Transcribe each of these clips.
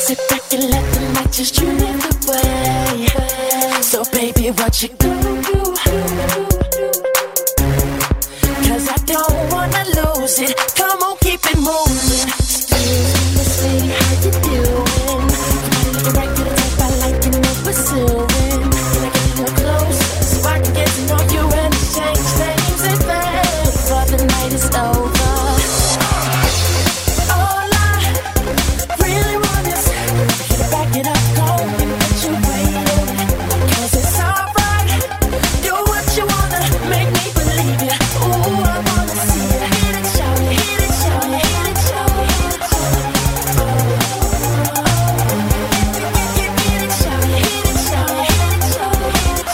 Sit back and let the night just drift away. So baby, what you gonna do? 'Cause I don't wanna lose it. Come on, keep it moving. Let's see how you doing. You're right to the top, I like you know pursuing. Can I get a little closer so I can get to know you and exchange names and things before the night is over? Get up, go and put your weight on it. 'Cause it's alright. Do what you wanna, make me believe you. Ooh, I wanna see you. Hit it, show it, hit it, show it, hit it, show it, hit it, show it. Hit it, show it, hit it, show it, hit it, show it, hit it,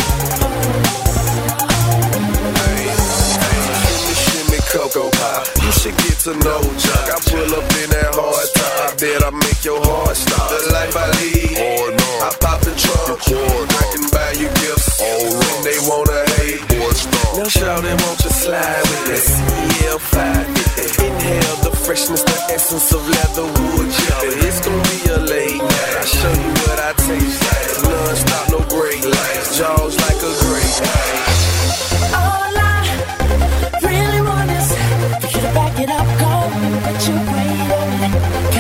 show it. Shimmy, Cocoa Pie. You should get to know Chuck. I pull up in that hard time. I bet I make your heart stop. The life I lead, I pop the trunk. I can buy you gifts when they wanna hate. Now shout them, won't you slide with that CL5? Inhale the freshness, the essence of leatherwood. Yeah, it's gonna be a late night. I show you what I taste like. Non-stop, no break lights. Jaws like a great night. All I really want is for you to back it up, go and put your weight on it.